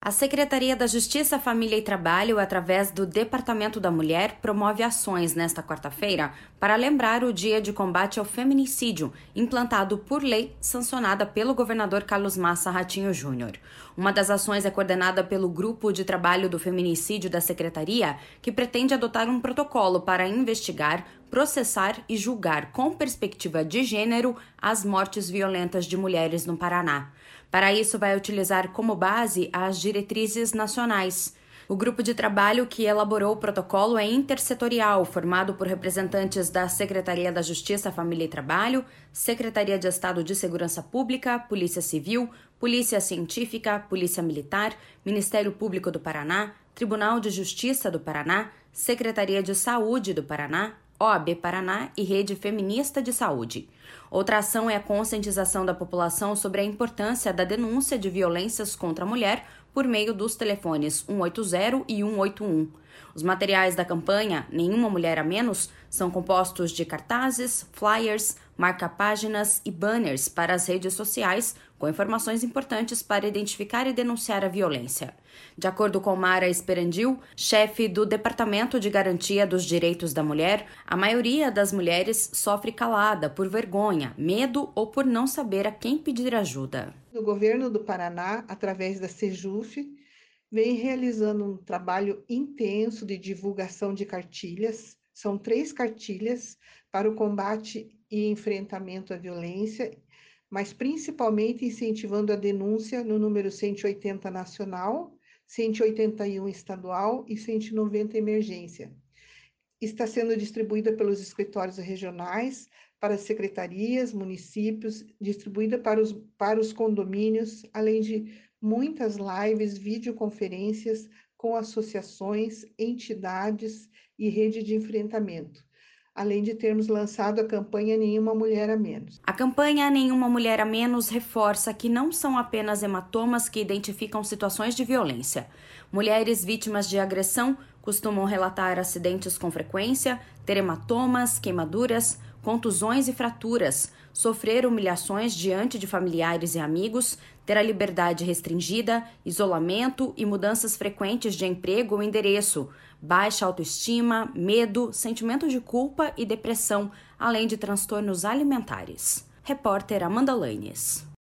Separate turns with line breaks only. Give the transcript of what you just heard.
A Secretaria da Justiça, Família e Trabalho, através do Departamento da Mulher, promove ações nesta quarta-feira para lembrar o Dia de Combate ao Feminicídio, implantado por lei sancionada pelo governador Carlos Massa Ratinho Júnior. Uma das ações é coordenada pelo Grupo de Trabalho do Feminicídio da Secretaria, que pretende adotar um protocolo para investigar, processar e julgar com perspectiva de gênero as mortes violentas de mulheres no Paraná. Para isso, vai utilizar como base as diretrizes nacionais. O grupo de trabalho que elaborou o protocolo é intersetorial, formado por representantes da Secretaria da Justiça, Família e Trabalho, Secretaria de Estado de Segurança Pública, Polícia Civil, Polícia Científica, Polícia Militar, Ministério Público do Paraná, Tribunal de Justiça do Paraná, Secretaria de Saúde do Paraná, OAB Paraná e Rede Feminista de Saúde. Outra ação é a conscientização da população sobre a importância da denúncia de violências contra a mulher por meio dos telefones 180 e 181. Os materiais da campanha Nenhuma Mulher a Menos são compostos de cartazes, flyers, marca-páginas e banners para as redes sociais com informações importantes para identificar e denunciar a violência. De acordo com Mara Esperandil, chefe do Departamento de Garantia dos Direitos da Mulher, a maioria das mulheres sofre calada por vergonha, medo ou por não saber a quem pedir ajuda.
O governo do Paraná, através da Sejuf, vem realizando um trabalho intenso de divulgação de cartilhas. São 3 cartilhas para o combate e enfrentamento à violência, mas principalmente incentivando a denúncia no número 180 nacional, 181 estadual e 190 emergência. Está sendo distribuída pelos escritórios regionais, para as secretarias, municípios, distribuída para os condomínios, além de muitas lives, videoconferências com associações, entidades e rede de enfrentamento, além de termos lançado a campanha Nenhuma Mulher a Menos.
A campanha Nenhuma Mulher a Menos reforça que não são apenas hematomas que identificam situações de violência. Mulheres vítimas de agressão costumam relatar acidentes com frequência, ter hematomas, queimaduras, contusões e fraturas, sofrer humilhações diante de familiares e amigos, ter a liberdade restringida, isolamento e mudanças frequentes de emprego ou endereço, baixa autoestima, medo, sentimento de culpa e depressão, além de transtornos alimentares. Repórter Amanda Lanes.